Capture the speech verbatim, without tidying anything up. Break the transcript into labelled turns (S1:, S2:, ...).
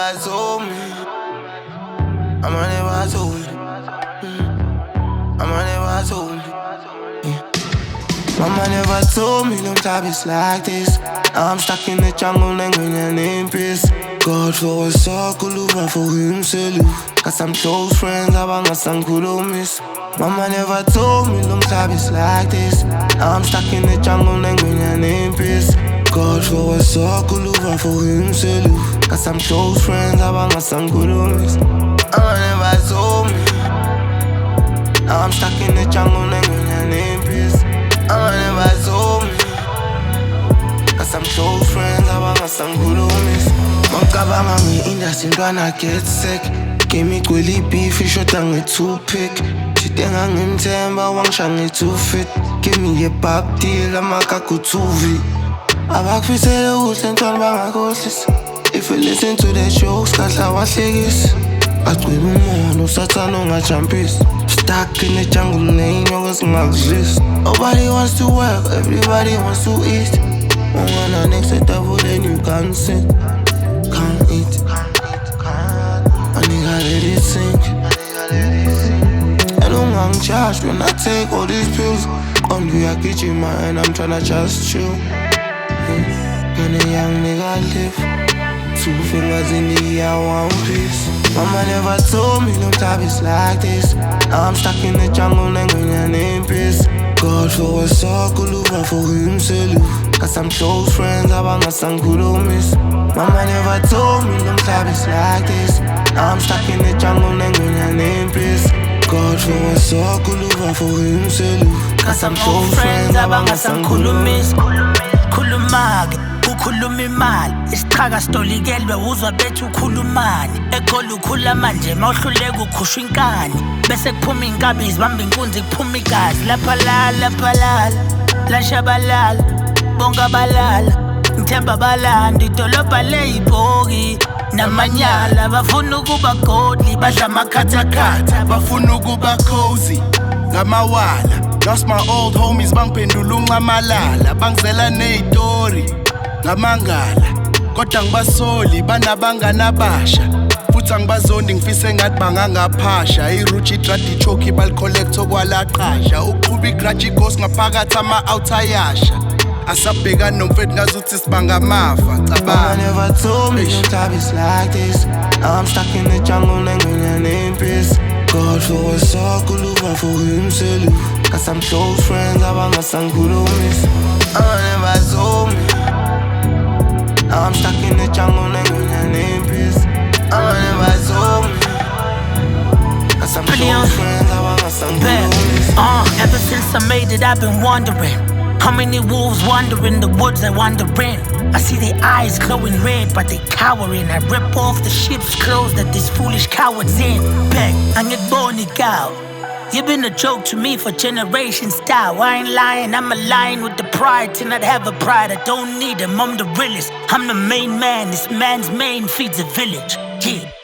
S1: never told me. Mama never told me. Mm. Mama never told me. Yeah. Mama never told me them topics like this. Now I'm stuck in the jungle and when your name piss. God for a circle, run for himself. Got some close friends, abanga sankulo miss. Mama never told me them topics like this. Now I'm stuck in the jungle and when your name piss. God for a circle, run for himself. Got some close friends, abanga sankulo miss. Mama never told me. Now I'm stuck in the jungle and when your name piss. Mama never told me. Got some close friends, abanga sankulo miss. Mangabanga ngi-industry ntwana get sick. Give me gwili beef, ishota nge-two-pick. Jitenga ngimthemba, wangisha nge-two-fit. Give me a pop deal, amakaku-two-V. Abakufisele kuhle ntwana bangakhohlisa. If you listen to the jokes, kahla wahlekisa. Bacwila umoya nosathane ungajumpisa. Stuck in the jungle, ney'nyongo zingakudlisa. Nobody wants to work, everybody wants to eat. Ungana next to table, then you can't sit. Can't eat. A nigga let it sink. And I'm on charge when I take all these pills. On the Akichi man, I'm tryna just chill. Can a young nigga live? Two fingers in the air, one piece. Mama never told me them topics like this. Now I'm stuck in the jungle and when your name piss. God for a circle, run for himself. Got some close friends, abanga sankulo miss. Mama never told me them topics like this. Now I'm stuck in the jungle and when your name piss. God for a circle, run for himself. Got some close friends, abanga sankulo miss.
S2: Khuluma-ke, ukhuluma imali. Isichaka sitolikelwe uzwa bethu ukhulumani. Ekhole ukhula manje mawuhluleka ukhushwa inkani. Bese kuphuma inkabi zibamba inkunzi kuphuma igazi. Lapha lala, lapha lala, lashabalala, bonga balala. Ngithemba balanda idolobha leyibhoki namanyala. Bafuna ukuba godly, badla amakhathakhatha.
S3: Bafuna ukuba cozy, ngamawala. Lost my old homies, bangiphendula uncamalala. Bangizela ney'tori, ngamangala. Kodwa ngibasoli, banabangani abasha. Futhi angibazondi ngifise ngathi bangangaphasha. Iruchi idradi choki balicollect okwalaqasha. Uqhuba igraji ghost ngaphakathi ama-out ayasha. Asabhekani nomfethu ngazuthi sibangamafa.
S1: Mama never told me them topics like this. Now I'm stuck in the jungle and when your name piss. God for a circle, run for himself. Got some close friends, abanga sankulo miss. Mama never told me. Now I'm stuck in the jungle and when your name piss. Mama never told me. Got some close friends, abanga sankulo miss.
S2: Uh, ever since I made it, I've been wondering. How many wolves wander in the woods I wander in? I see their eyes glowing red, but they cowering. I rip off the sheep's clothes that these foolish cowards in. Beg, I get born out. You've been a joke to me for generations, style. I ain't lying, I'm a lion with the pride to not have a pride. I don't need them, I'm the realest. I'm the main man, this man's main feeds a village. Yeah.